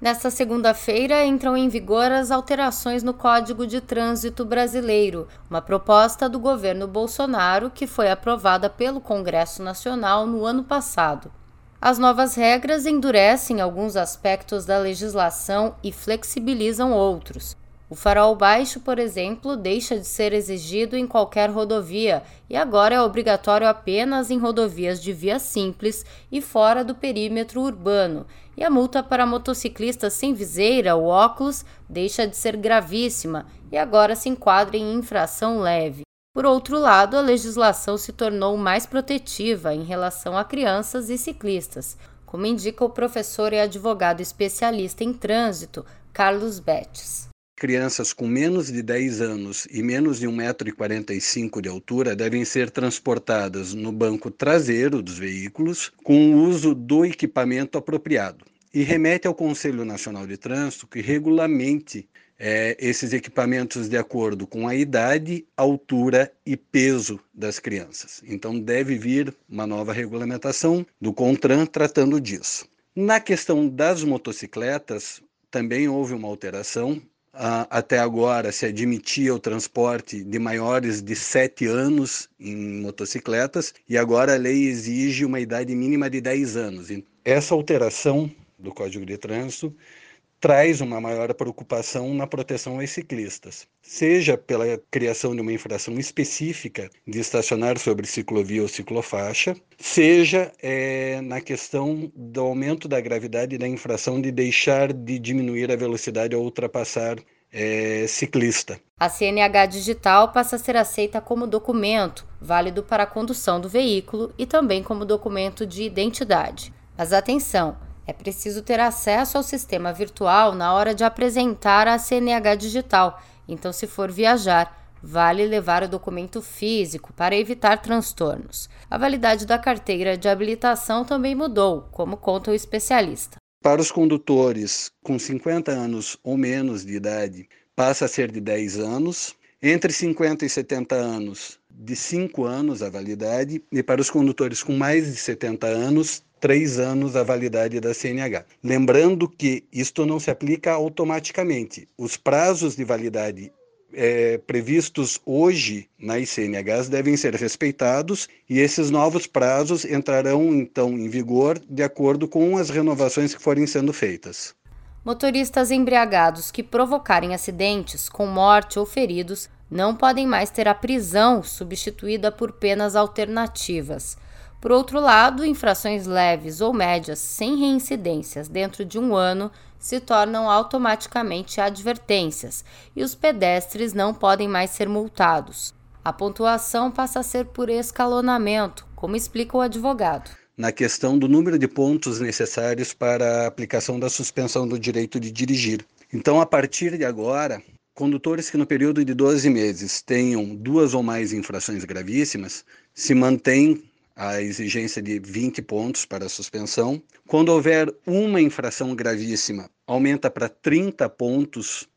Nesta segunda-feira, entram em vigor as alterações no Código de Trânsito Brasileiro, uma proposta do governo Bolsonaro que foi aprovada pelo Congresso Nacional no ano passado. As novas regras endurecem alguns aspectos da legislação e flexibilizam outros. O farol baixo, por exemplo, deixa de ser exigido em qualquer rodovia e agora é obrigatório apenas em rodovias de via simples e fora do perímetro urbano. E a multa para motociclistas sem viseira ou óculos deixa de ser gravíssima e agora se enquadra em infração leve. Por outro lado, a legislação se tornou mais protetiva em relação a crianças e ciclistas, como indica o professor e advogado especialista em trânsito, Carlos Betts. Crianças com menos de 10 anos e menos de 1,45 m de altura devem ser transportadas no banco traseiro dos veículos com o uso do equipamento apropriado. E remete ao Conselho Nacional de Trânsito que regulamente esses equipamentos de acordo com a idade, altura e peso das crianças. Então deve vir uma nova regulamentação do CONTRAN tratando disso. Na questão das motocicletas, também houve uma alteração. Até agora se admitia o transporte de maiores de 7 anos em motocicletas e agora a lei exige uma idade mínima de 10 anos. Essa alteração do Código de Trânsito traz uma maior preocupação na proteção aos ciclistas, seja pela criação de uma infração específica de estacionar sobre ciclovia ou ciclofaixa, seja na questão do aumento da gravidade da infração de deixar de diminuir a velocidade ao ultrapassar ciclista. A CNH digital passa a ser aceita como documento, válido para a condução do veículo e também como documento de identidade. Mas atenção! É preciso ter acesso ao sistema virtual na hora de apresentar a CNH digital, então se for viajar, vale levar o documento físico para evitar transtornos. A validade da carteira de habilitação também mudou, como conta o especialista. Para os condutores com 50 anos ou menos de idade, passa a ser de 10 anos, entre 50 e 70 anos, de 5 anos a validade, e para os condutores com mais de 70 anos, 3 anos a validade da CNH. Lembrando que isto não se aplica automaticamente. Os prazos de validade previstos hoje nas CNHs devem ser respeitados e esses novos prazos entrarão então em vigor de acordo com as renovações que forem sendo feitas. Motoristas embriagados que provocarem acidentes com morte ou feridos não podem mais ter a prisão substituída por penas alternativas. Por outro lado, infrações leves ou médias sem reincidências dentro de um ano se tornam automaticamente advertências e os pedestres não podem mais ser multados. A pontuação passa a ser por escalonamento, como explica o advogado. Na questão do número de pontos necessários para a aplicação da suspensão do direito de dirigir. Então, a partir de agora, condutores que no período de 12 meses tenham 2 ou mais infrações gravíssimas, se mantém a exigência de 20 pontos para a suspensão. Quando houver uma infração gravíssima, aumenta para 30 pontos.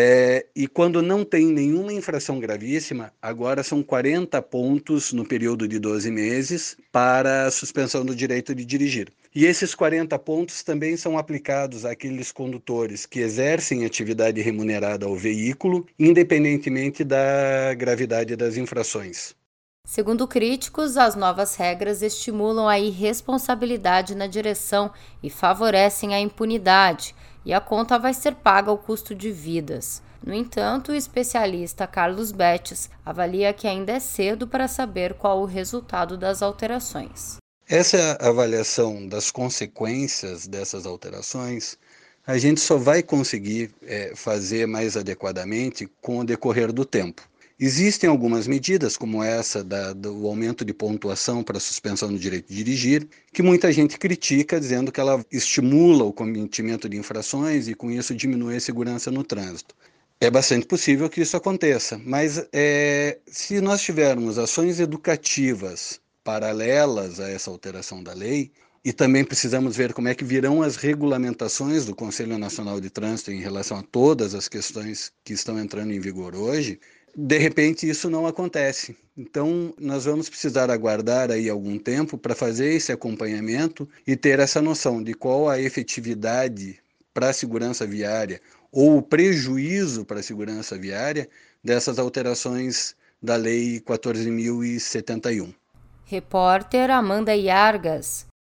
E quando não tem nenhuma infração gravíssima, agora são 40 pontos no período de 12 meses para a suspensão do direito de dirigir. E esses 40 pontos também são aplicados àqueles condutores que exercem atividade remunerada ao veículo, independentemente da gravidade das infrações. Segundo críticos, as novas regras estimulam a irresponsabilidade na direção e favorecem a impunidade, e a conta vai ser paga ao custo de vidas. No entanto, o especialista Carlos Betts avalia que ainda é cedo para saber qual o resultado das alterações. Essa avaliação das consequências dessas alterações, a gente só vai conseguir fazer mais adequadamente com o decorrer do tempo. Existem algumas medidas, como essa do aumento de pontuação para a suspensão do direito de dirigir, que muita gente critica, dizendo que ela estimula o cometimento de infrações e com isso diminui a segurança no trânsito. É bastante possível que isso aconteça, mas se nós tivermos ações educativas paralelas a essa alteração da lei, e também precisamos ver como é que virão as regulamentações do Conselho Nacional de Trânsito em relação a todas as questões que estão entrando em vigor hoje, de repente isso não acontece. Então nós vamos precisar aguardar aí algum tempo para fazer esse acompanhamento e ter essa noção de qual a efetividade para a segurança viária ou o prejuízo para a segurança viária dessas alterações da Lei 14.071. Repórter Amanda Iargas.